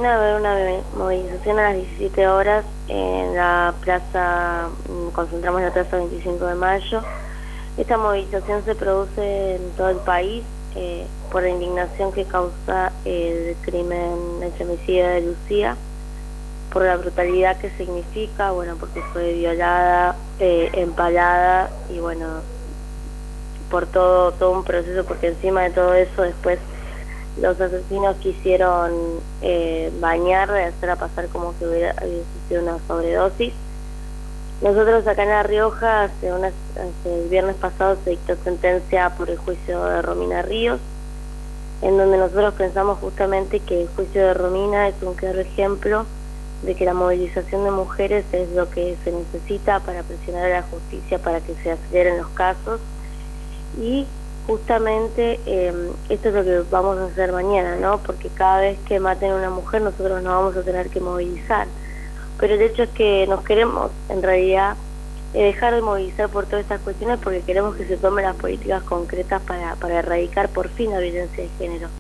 Romina va a haber una movilización a las 17 horas en la plaza, concentramos en la plaza 25 de mayo. Esta movilización se produce en todo el país por la indignación que causa el crimen, el femicidio de Lucía, por la brutalidad que significa, bueno, porque fue violada, empalada y bueno, por todo un proceso, porque encima de todo eso después los asesinos quisieron bañarla y hacerla pasar como que hubiese sido una sobredosis. Nosotros acá en La Rioja, hace el viernes pasado se dictó sentencia por el juicio de Romina Ríos, en donde nosotros pensamos justamente que el juicio de Romina es un claro ejemplo de que la movilización de mujeres es lo que se necesita para presionar a la justicia para que se aceleren los casos. Y justamente esto es lo que vamos a hacer mañana, ¿no? Porque cada vez que maten a una mujer nosotros nos vamos a tener que movilizar. Pero el hecho es que nos queremos, en realidad, dejar de movilizar por todas estas cuestiones porque queremos que se tomen las políticas concretas para erradicar por fin la violencia de género.